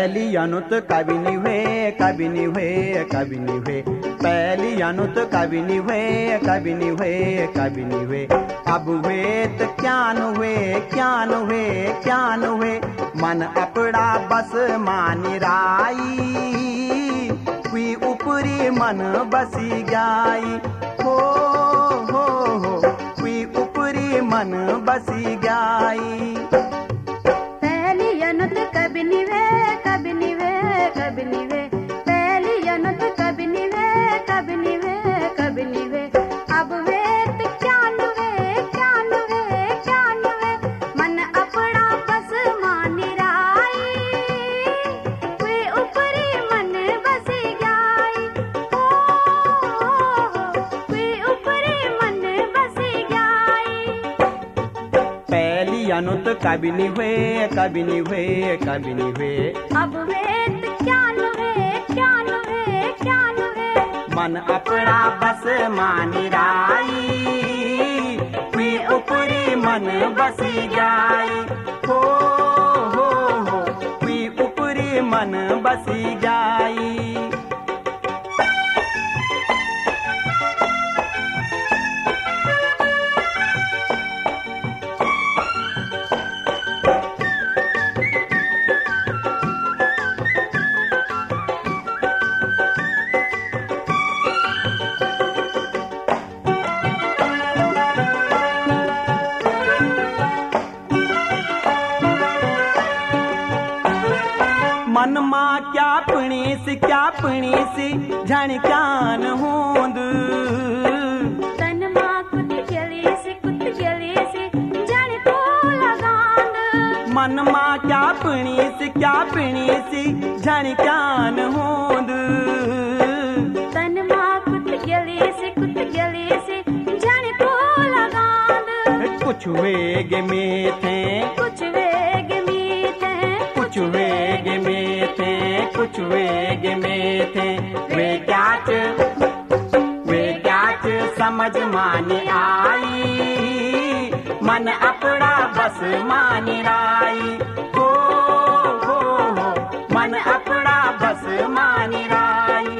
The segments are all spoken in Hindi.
पहली अनुत कभी नहीं हुए, कभी नहीं हुए, कभी नहीं हुए। पहली अनुत कभी नहीं हुए, कभी नहीं हुए, कभी नहीं हुए। अब हुए तो क्या न हुए, क्या न हुए, क्या न हुए। मन अपना बस मानी राई, कोई ऊपरी मन बसी गाई। हो कोई ऊपरी मन बसी गाई। पहली अनुत कभी नहीं हुए, कभी नहीं हुए, कभी नहीं हुए। पहली अनुत कभी नहीं हुए, कभी नहीं हुए, कभी नहीं हुए। अब वे तो क्या न हुए, क्या न हुए, क्या न हुए। मन अपना बस मानी राई, कोई ऊपरी मन बसी गाई। कोई ऊपरी मन बसी गाई। पहली अनुत कभी नहीं हुए, कभी नहीं हुए, कभी नहीं हुए। अब वे तो क्या न हुए, क्या न हुए, क्या न हुए। मन अपना बस मानी राई, कोई ऊपरी मन बसी जाई। हो कोई ऊपरी मन बसी जाई। मन मां क्या पणी सी झण क्यान होंद। तन मां कुत गली से जन को लगांद। मन मां क्या पणी सी झण क्यान होंद। तन मां कुत गली से जन को लगांद। कुछ वेग में थे, कुछ वेग में थे, कुछ वेग में थे, कुछ वेग में थे। वे क्या समझ मानी आई, मन अपना बस मानी राई। हो मन अपना बस मानी राई।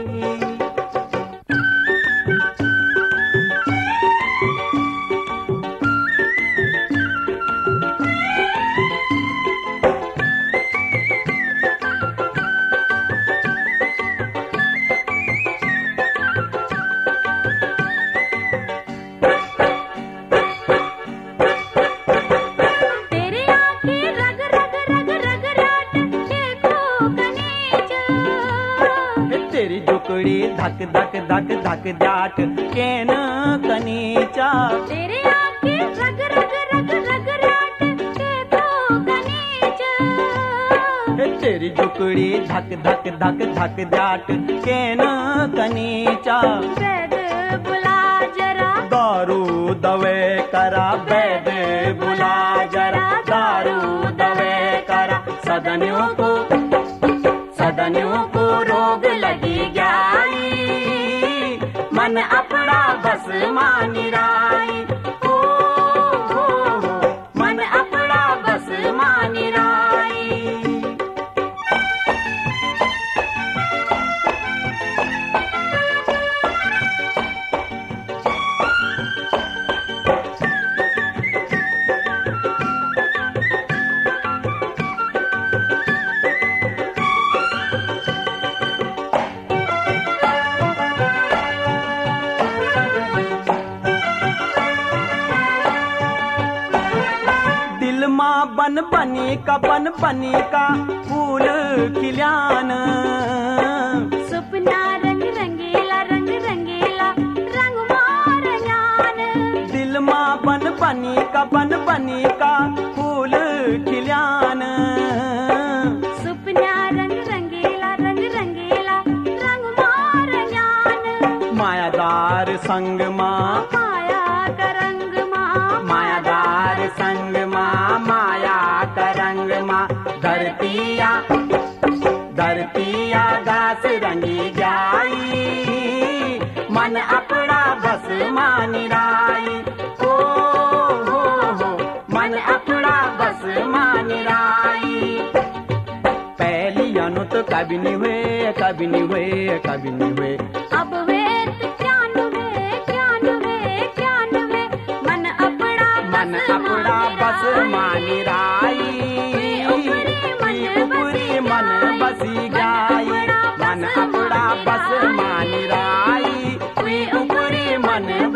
तेरी आंखें रग रग रग रग राट देखो कनीज। तेरी जुकड़ी धक धक धक धक जाट केन कनीचा। तेरी आंखें रग रग रग रग राट देखो कनीज। तेरी जुकड़ी धक धक धक धक जाट केन कनीचा। वैद बुला जरा, दारू दवे करा, वैद बुला जरा, दारू दवे करा। सदनियों को रोग लगी जाई, मन अपना बस मानी राई। हो मन अपना बस मानी राई। दिल माँ बन बनी का फूल खिल्यान। सुपना रंग रंगीला रंग मार ज्ञान। दिल माँ बन बनी का फूल खिल्यान। सुपना रंग रंगीला रंग मार ज्ञान। मायादार संग माँ, माया का रंग माँ, मायादार संग माँ, माया का रंग माँ। धरतिया घास रंगी जाई, मन अपना बस मानी राई। हो मन अपना बस मानी राई। पहली कभी नहीं हुए, कभी नहीं हुए, कभी नहीं हुए। अब वेत क्या नुवे, क्या नुवे, क्या नुवे, मन अपड़ा बस मानी राई, ऊपरी मन बसी जाई, मन अपड़ा बस मानी राई, ऊपरी मन